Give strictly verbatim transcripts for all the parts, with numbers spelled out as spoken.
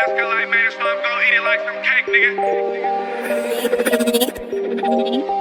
Alaska like man, so I'm gon' eat it like some cake, nigga.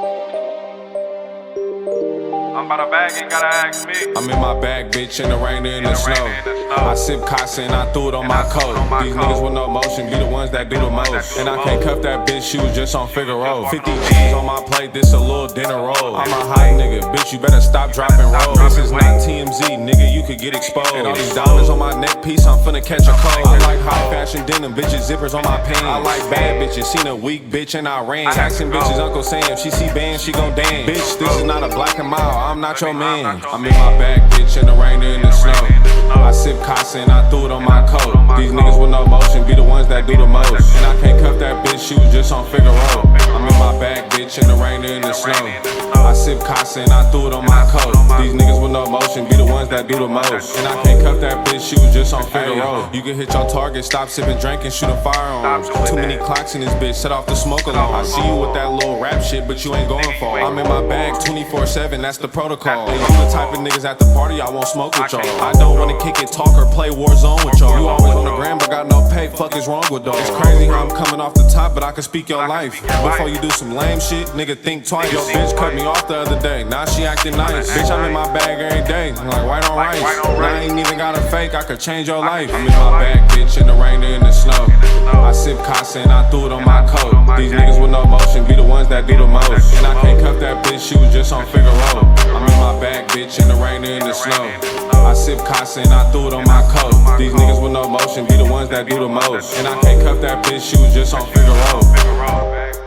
I'm about to bag, ain't gotta ask me. I'm in my bag, bitch, in the rain and in the snow. I sip Casa and I threw it on my coat. These niggas with no motion be the ones that do the most. And I can't cuff that bitch, she was just on Figaro. fifty G's on my plate, this a little dinner roll. I'm a hot nigga, bitch, you better stop dropping roll. This is not T M Z, nigga, you could get exposed. And all these diamonds on my neck piece, I'm finna catch a cold. I like high fashion denim, bitches, zippers on my pants. I like bad bitches, seen a weak bitch and I ran. Taxing bitches, Uncle Sam, she see bands, she gon' dance. Bitch, this is not a black and mild, I'm not your man. I'm in my bag, bitch, in the rain and in the snow. I sip Casa and I threw it on my coat. These niggas with no motion be the ones that do the most. And I can't cuff that bitch, she was just on Figaro. I'm in my bag, bitch, in the rain and in the snow. I sip Casa and I threw it on my coat. These niggas with no motion be the ones that do the most. And I can't cuff that bitch, she was just on Figaro. You can hit your target, stop sipping, drinking, shooting firearms. Too many clocks in this bitch, set off the smoke alarm. I see you with that little rap shit, but you ain't going far. I'm in my bag twenty-four seven, that's the protocol. And you the type of niggas at the party, I won't smoke with y'all. I don't wanna kick it, talk, or play Warzone with y'all. You always on the gram, but got no pay, fuck is wrong with y'all? It's crazy how I'm coming off the top, but I can speak your life. Before you do some lame shit, nigga, think twice. Your bitch cut me off the other day, now she acting nice. Bitch, I'm in my bag every day, I'm like white on rice. Now I ain't even got a fake, I could change your life. I'm in my bag, bitch, in the rain and in the snow. I sip Casa and I threw it on my coat. These niggas with no motion be the ones that do the most. And I can't cuff that bitch, she was just on Figaro. I'm in my bag, bitch, in the rain and in the snow. I sip Casa and I threw it on my coat. These niggas with no motion be the ones that do the most. And I can't cuff that bitch, she was just on Figaro.